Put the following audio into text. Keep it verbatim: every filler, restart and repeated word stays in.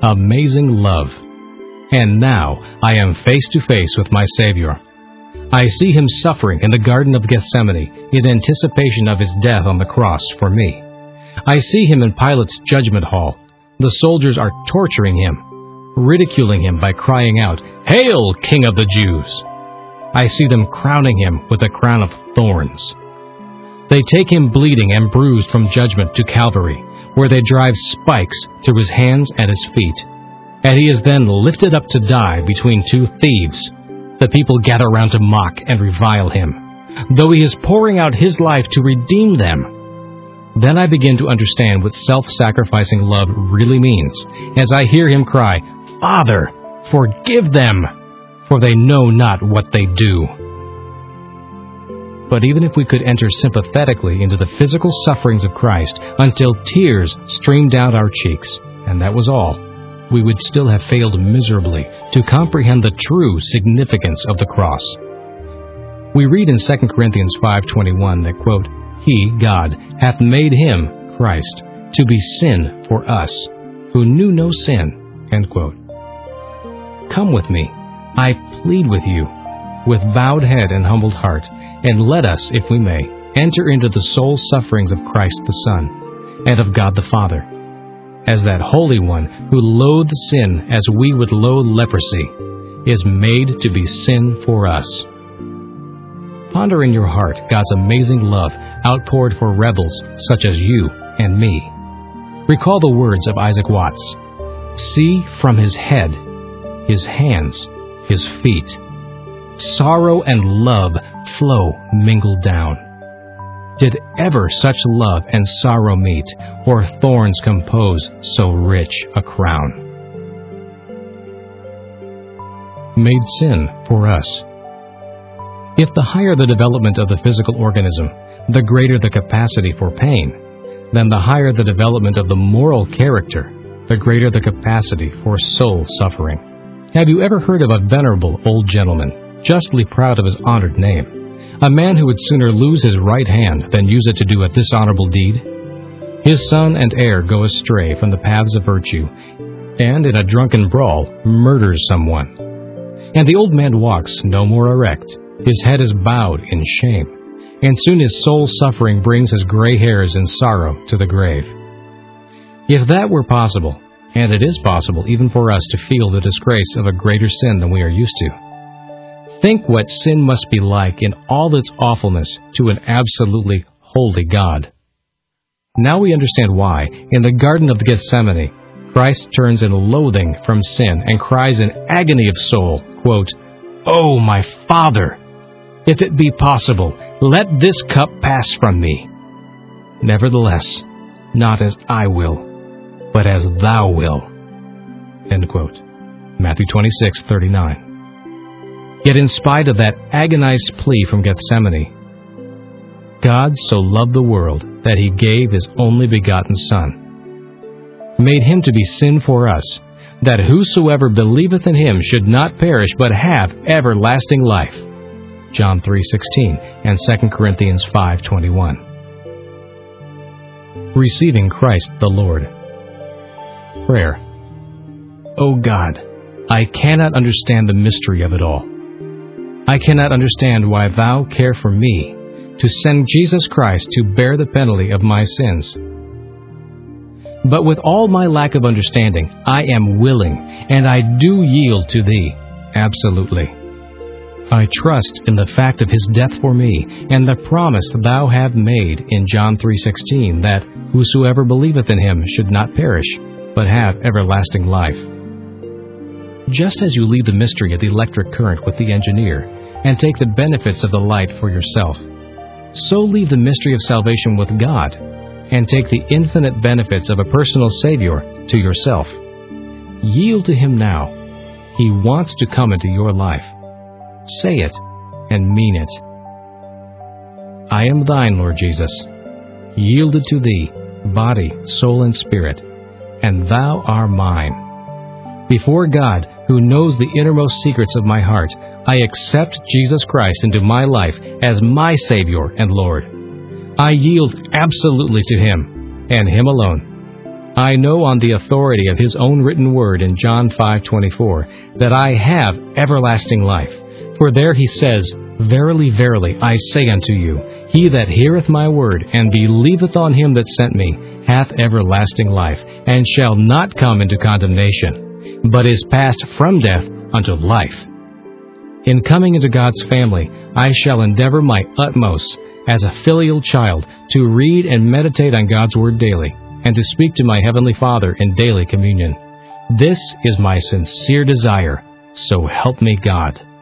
amazing love. And now I am face to face with my Savior. I see Him suffering in the Garden of Gethsemane in anticipation of His death on the cross for me. I see Him in Pilate's judgment hall. The soldiers are torturing Him, ridiculing Him by crying out, "Hail, King of the Jews!" I see them crowning Him with a crown of thorns. They take Him bleeding and bruised from judgment to Calvary, where they drive spikes through His hands and His feet. And He is then lifted up to die between two thieves. The people gather around to mock and revile Him, though He is pouring out His life to redeem them. Then I begin to understand what self-sacrificing love really means, as I hear Him cry, "Father, forgive them, for they know not what they do." But even if we could enter sympathetically into the physical sufferings of Christ until tears streamed down our cheeks, and that was all, we would still have failed miserably to comprehend the true significance of the cross. We read in Second Corinthians five twenty-one that, quote, "He, God, hath made Him, Christ, to be sin for us, who knew no sin," end quote. Come with me, I plead with you, with bowed head and humbled heart, and let us, if we may, enter into the soul sufferings of Christ the Son, and of God the Father, as that Holy One who loathed sin as we would loathe leprosy, is made to be sin for us. Ponder in your heart God's amazing love outpoured for rebels such as you and me. Recall the words of Isaac Watts. See from His head, His hands, His feet, sorrow and love flow mingled down. Did ever such love and sorrow meet, or thorns compose so rich a crown? Made sin for us. If the higher the development of the physical organism, the greater the capacity for pain, then the higher the development of the moral character, the greater the capacity for soul suffering. Have you ever heard of a venerable old gentleman, justly proud of his honored name, a man who would sooner lose his right hand than use it to do a dishonorable deed? His son and heir go astray from the paths of virtue, and in a drunken brawl murders someone. And the old man walks no more erect. His head is bowed in shame, and soon his soul suffering brings his gray hairs in sorrow to the grave. If that were possible, and it is possible even for us to feel the disgrace of a greater sin than we are used to, think what sin must be like in all its awfulness to an absolutely holy God. Now we understand why, in the Garden of Gethsemane, Christ turns in loathing from sin and cries in agony of soul, quote, "Oh, my Father, if it be possible, let this cup pass from me. Nevertheless, not as I will, but as Thou wilt." End quote. Matthew twenty-six thirty-nine. Yet in spite of that agonized plea from Gethsemane, God so loved the world that He gave His only begotten Son, made Him to be sin for us, that whosoever believeth in Him should not perish but have everlasting life. John three sixteen and Second Corinthians five twenty-one. Receiving Christ the Lord. Prayer. O God, I cannot understand the mystery of it all. I cannot understand why Thou care for me to send Jesus Christ to bear the penalty of my sins. But with all my lack of understanding, I am willing, and I do yield to Thee, absolutely. I trust in the fact of His death for me, and the promise Thou hast made in John three sixteen, that whosoever believeth in Him should not perish, but have everlasting life. Just as you leave the mystery of the electric current with the engineer, and take the benefits of the light for yourself, so leave the mystery of salvation with God, and take the infinite benefits of a personal Savior to yourself. Yield to Him now. He wants to come into your life. Say it and mean it. I am Thine, Lord Jesus, yielded to Thee, body, soul, and spirit, and Thou art mine. Before God, who knows the innermost secrets of my heart, I accept Jesus Christ into my life as my Savior and Lord. I yield absolutely to Him, and Him alone. I know on the authority of His own written word in John five twenty-four that I have everlasting life. For there He says, Verily, verily, I say unto you, he that heareth my word, and believeth on Him that sent me, hath everlasting life, and shall not come into condemnation, but is passed from death unto life. In coming into God's family, I shall endeavor my utmost, as a filial child, to read and meditate on God's word daily, and to speak to my Heavenly Father in daily communion. This is my sincere desire, so help me God.